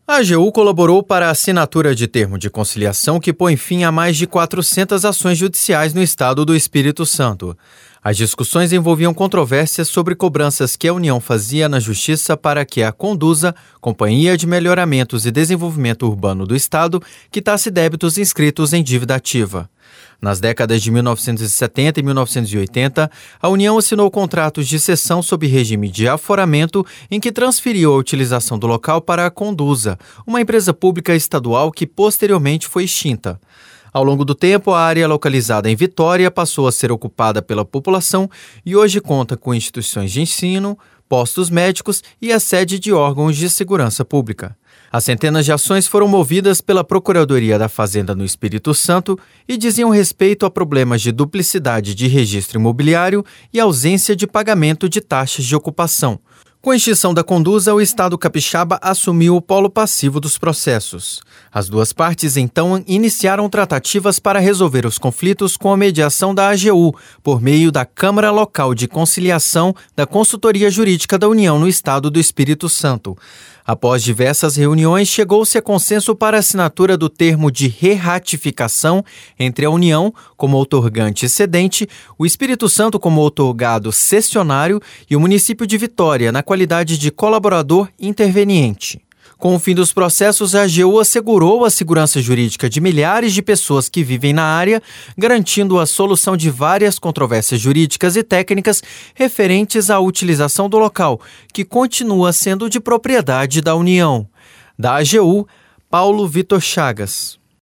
A AGU colaborou para a assinatura de termo de conciliação que põe fim a mais de 400 ações judiciais no estado do Espírito Santo. As discussões envolviam controvérsias sobre cobranças que a União fazia na Justiça para que a Conduza, Companhia de Melhoramentos e Desenvolvimento Urbano do Estado, quitasse débitos inscritos em dívida ativa. Nas décadas de 1970 e 1980, a União assinou contratos de cessão sob regime de aforamento em que transferiu a utilização do local para a Conduza, uma empresa pública estadual que posteriormente foi extinta. Ao longo do tempo, a área localizada em Vitória passou a ser ocupada pela população e hoje conta com instituições de ensino, postos médicos e a sede de órgãos de segurança pública. As centenas de ações foram movidas pela Procuradoria da Fazenda no Espírito Santo e diziam respeito a problemas de duplicidade de registro imobiliário e ausência de pagamento de taxas de ocupação. Com a extinção da Conduza, o Estado capixaba assumiu o polo passivo dos processos. As duas partes, então, iniciaram tratativas para resolver os conflitos com a mediação da AGU, por meio da Câmara Local de Conciliação da Consultoria Jurídica da União no Estado do Espírito Santo. Após diversas reuniões, chegou-se a consenso para a assinatura do termo de re-ratificação entre a União, como outorgante e cedente, o Espírito Santo como outorgado cessionário e o município de Vitória, na qualidade de colaborador interveniente. Com o fim dos processos, a AGU assegurou a segurança jurídica de milhares de pessoas que vivem na área, garantindo a solução de várias controvérsias jurídicas e técnicas referentes à utilização do local, que continua sendo de propriedade da União. Da AGU, Paulo Vitor Chagas.